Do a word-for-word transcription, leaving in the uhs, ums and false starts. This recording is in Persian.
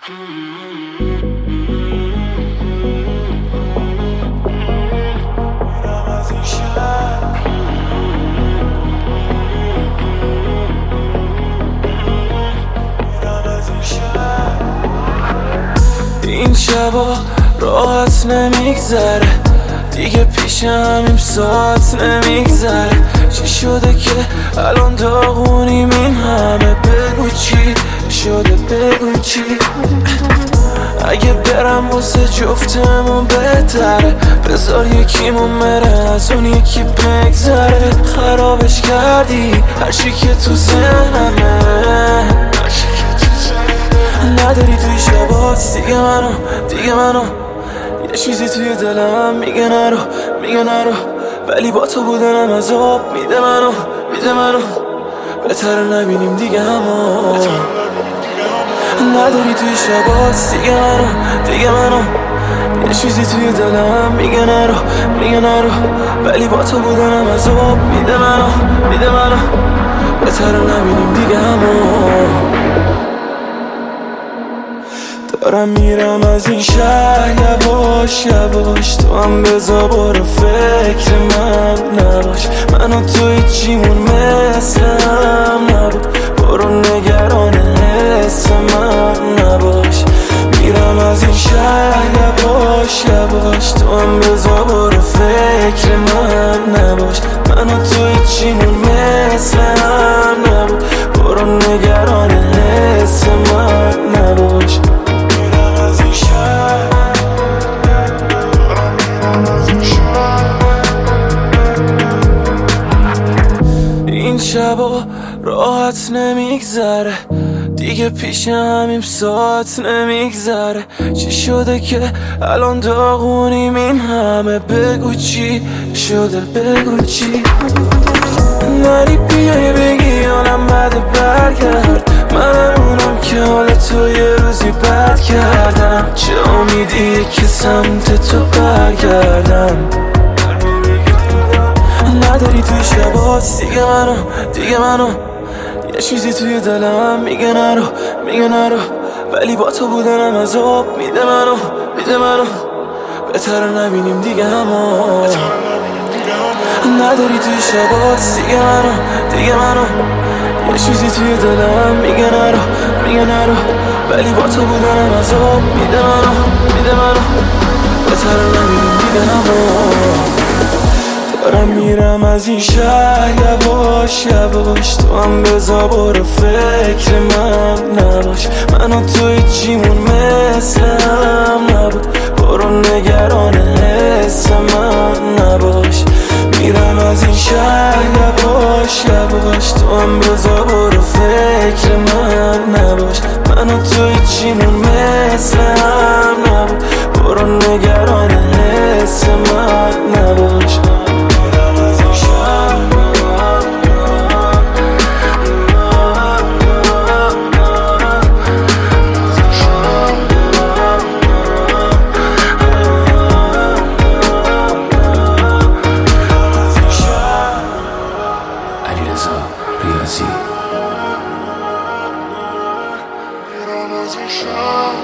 این شبا راحت نمیگذره دیگه پیش همیم ساعت نمیگذره. چی شده که الان داغونیم این همه؟ بگو چی شده بگو چی. اگه برم واسه جفتمون بهتره، بذار یکیمون بره از اون یکی بگذره. خرابش کردی هرچی که تو ذهنمه، نداری توی شبات دیگه منو دیگه منو یه چیزی توی دلم میگه نرو میگه نرو، ولی با تو بودنم عذاب میده منو میده منو. بهتر نبینیم دیگه همو، نداری توی شبات دیگه منو دیگه منو یه چیزی توی دلم میگه نرو میگه نرو، ولی با تو بودنم عذاب میده منو میده منو. بهتر نبینیم دیگه همو. دارم میرم از این شهر یواش یواش، تو هم بذار برو فکر من نباش. من و تو هیچیمون مثل هم نبود، برو نگران حس من نباش. میرم از این شهر یواش یواش، تو هم بذار برو فکر من نباش. من و تو هیچیمون مثل هم نبود، برو نگران حس من نباش. این شبا راحت نمیگذره دیگه پیش همیم ساعت نمیگذره. چی شده که الان داغونیم این همه؟ بگو چی شده بگو چی. نری بیای بگی حالم بده برگرد، منم اونم که حال تو یه روزی بد کردم. چه امیدیه که سمت تو برگردم؟ نداری توی شبات دیگه منو دیگه منو یه چیزی توی دلم میگه نرو میگه نرو، ولی با تو بودنم عذاب میده منو میده منو. بهتر نبینیم دیگه همو، نداری توی شبات دیگه منو دیگه منو یه چیزی توی دلم میگه نرو میگه نرو، ولی با تو بودنم عذاب میده منو میده منو. بهتر نبینیم دیگه همو. دارم میرم از این شهر یواش یواش، تو هم بذار برو فکر من نباش. من و تو هیچیمون مثل هم نبود، برو نگران حس من نباش. میرم از این شهر یواش یواش، تو هم بذار برو فکر من نباش. من و تو هیچیمون مثل هم نبود، برو نگران حس من نباش. ریاضی